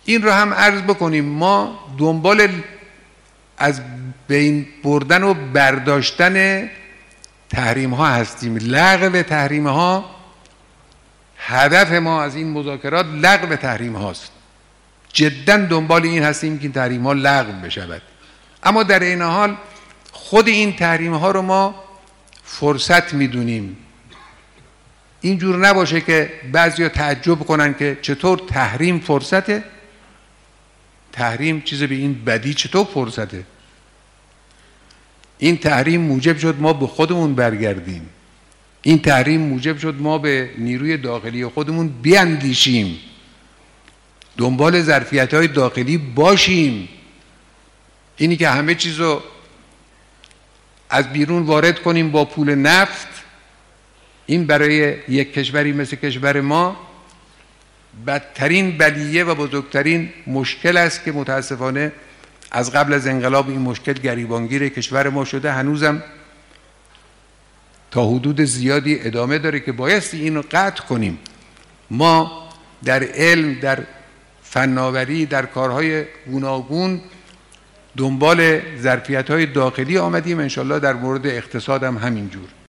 این رو هم عرض بکنیم، ما دنبال از بین بردن و برداشتن تحریم ها هستیم، لغو تحریم ها. هدف ما از این مذاکرات لغو تحریم هاست، جدا دنبال این هستیم که این تحریم ها لغو بشود. اما در این حال خود این تحریم ها رو ما فرصت میدونیم. اینجور نباشه که بعضیا تعجب کنن که چطور تحریم فرصته؟ تحریم چیز به این بدی چطور فرصته؟ این تحریم موجب شد ما به خودمون برگردیم. این تحریم موجب شد ما به نیروی داخلی خودمون بیاندیشیم، دنبال ظرفیت‌های داخلی باشیم. اینی که همه چیز رو از بیرون وارد کنیم با پول نفت، این برای یک کشوری مثل کشور ما بدترین بلیه و بزرگترین مشکل است که متاسفانه از قبل از انقلاب این مشکل گریبانگیر کشور ما شده، هنوزم تا حدود زیادی ادامه داره که بایستی اینو قطع کنیم. ما در علم، در فناوری، در کارهای گوناگون دنبال ظرفیت‌های داخلی آمدیم، انشالله در مورد اقتصاد هم همینجور.